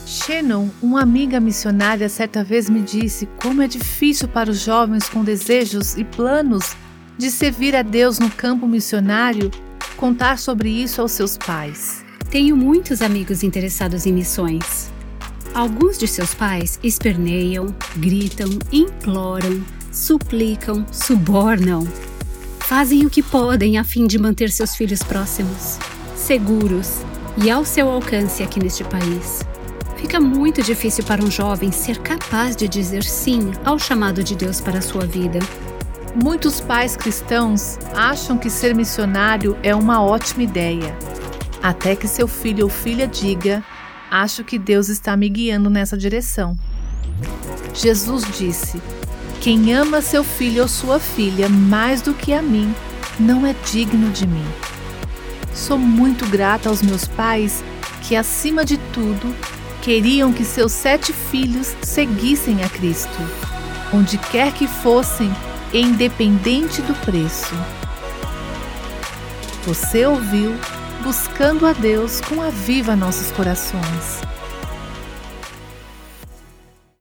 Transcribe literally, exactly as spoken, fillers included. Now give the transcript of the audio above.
Shannon, uma amiga missionária, certa vez me disse como é difícil para os jovens com desejos e planos de servir a Deus no campo missionário contar sobre isso aos seus pais. Tenho muitos amigos interessados em missões. Alguns de seus pais esperneiam, gritam, imploram, suplicam, subornam. Fazem o que podem a fim de manter seus filhos próximos, seguros e ao seu alcance aqui neste país. Fica muito difícil para um jovem ser capaz de dizer sim ao chamado de Deus para a sua vida. Muitos pais cristãos acham que ser missionário é uma ótima ideia, até que seu filho ou filha diga: acho que Deus está me guiando nessa direção. Jesus disse: quem ama seu filho ou sua filha mais do que a mim, não é digno de mim. Sou muito grata aos meus pais que, acima de tudo, queriam que seus sete filhos seguissem a Cristo, onde quer que fossem, independente do preço. Você ouviu Buscando a Deus com Aviva Nossos Corações.